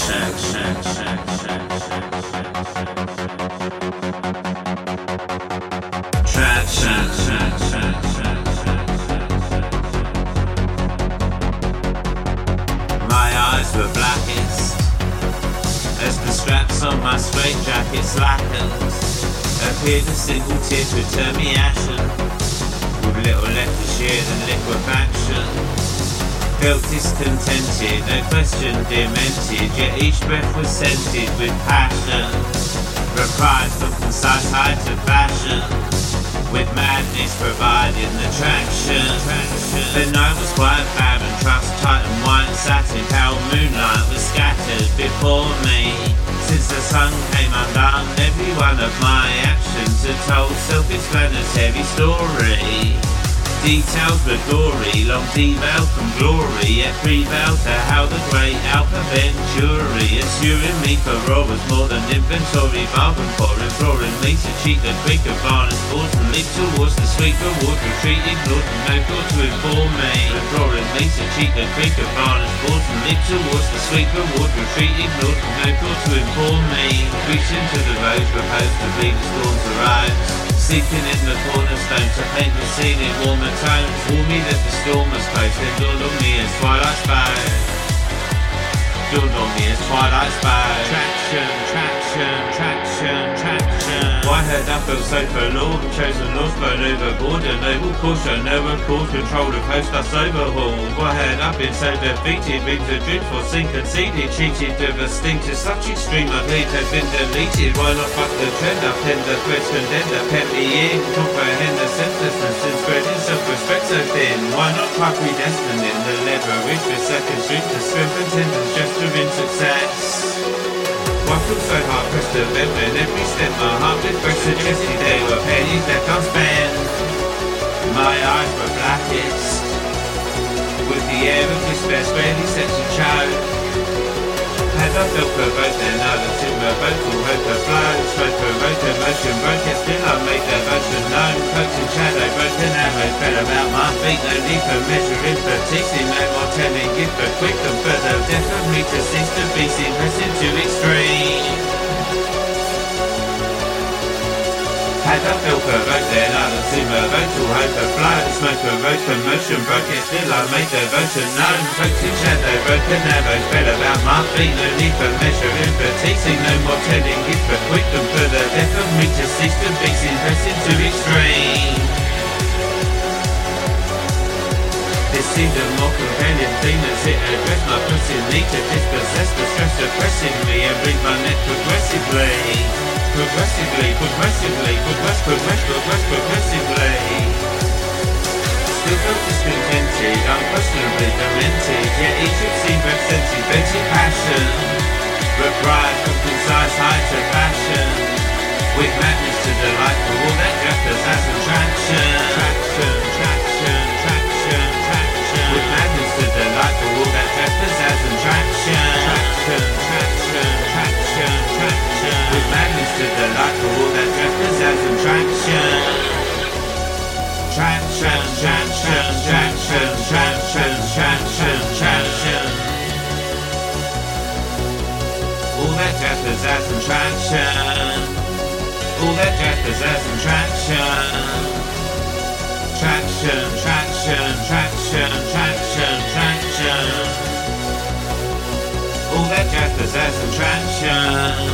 My eyes were blackest as the straps on my straitjacket slackened. Appeared a single tear to turn me ashen, with little left to share than liquefaction. Felt discontented, no question demented, yet each breath was scented with passion. Reprised from concise heights of fashion, with madness providing the traction. The night was quite barren, trust tight and white satin, pale moonlight was scattered before me. Since the sun came undone, every one of my actions had told self-explanatory story. Details were gory, long derailed from glory, yet prevailed to how the great Alpha Venturi, assuring me parole was more than inventory, bargain for imploring me to cheat the quick advantage force and leap towards the sweet reward, retreat ignored and no thought to inform me. Imploring me to cheat the quick advantage force and leap towards the sweet reward, retreat ignored and no thought to inform me. Reaching to the rose, proposed to be the storms arise. Seeking in the cornerstone to paint the scene in warmer tones. Warn me that the storm was close, then dawned on me as twilight spoke. Dawned on me as twilight spoke. Traction, traction, traction, traction. Why had I felt so forlorn? Chosen lost, blown overboard. A noble course, shown no accord. Control of host us overhauled. Why had I been so defeated? Been to drift, foreseen, conceded, cheated of a sting to such extreme I'd hate had been deleted. Why not fuck the trend? Upend the threats, condemn the pet me in. Comprehend the senselessness and spreading self-respect so thin. Why not fuck predestining the leverage with second string to strengthen tendons, gesture in success? Why feel so hard pressed to bend when every step my heart with fresh suggested they were pennies that can't spend. My eyes were blackest with the air of despair squarely set to choke. Had I felt provoked then I'd have seen revoked all hope of flow. Smoke provoked emotion broke, yet still I made devotion known. Cloaked in shadow, broken arrows fell about my feet. No need for measuring fatigue, see no more telling gift, but quick and further death of me to cease to be seen pressing to extreme. Had I felt provoked then I'd have seen revoked all hope of flow. Smoke provoked emotion broke, yet still I made devotion known. Cloaked in shadow, broken arrows fell about my feet. No need for measuring fatigue, see no more telling gift, but quick and further death of me to cease to be seen pressing to extreme. This seemed a more compelling theme as it addressed my pressing need to dispossess the stress oppressing me and breathe my neck progressively. Progressively, progressively, progressively. Still felt discontented, unquestionably demented, yet each would seem represented vented passion, reprised from concise heights of passion, with madness to delight for all that justice has attraction. Traction, traction, traction, traction, with madness to delight for all that justice has attraction. Traction, traction, traction, traction, with madness to delight for all that justice has attraction. Traction, traction, traction, traction, traction, traction. All that jazz pizzazz and traction. All that jazz pizzazz and traction. Traction, traction, traction, traction, traction. All that jazz pizzazz and traction.